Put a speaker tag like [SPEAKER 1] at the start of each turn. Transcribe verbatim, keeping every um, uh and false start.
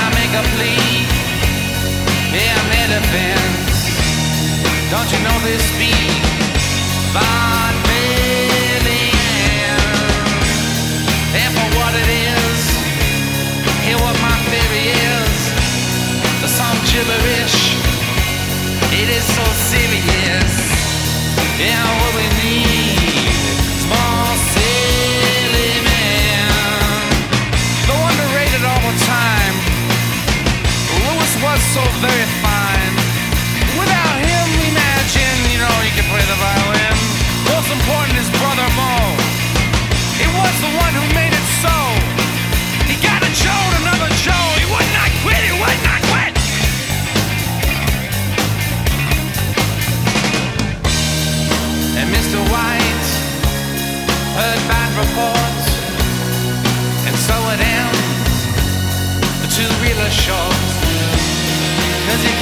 [SPEAKER 1] I make a plea, yeah, I'm their defense. Don't you know this beat? Von Billion. And for what it is, hear what my theory is. Some gibberish, it is so serious. Yeah, what we need, small silly man. Though underrated all the time, Lewis was so very fine. Without him, imagine, you know, he could play the violin. Most important, his brother Mo. He was the one who made it so. He got a Joe to another Joe. He would not quit, he would not quit. And Mister White heard bad reports, and so it ends. The two-reeler shorts, 'cause he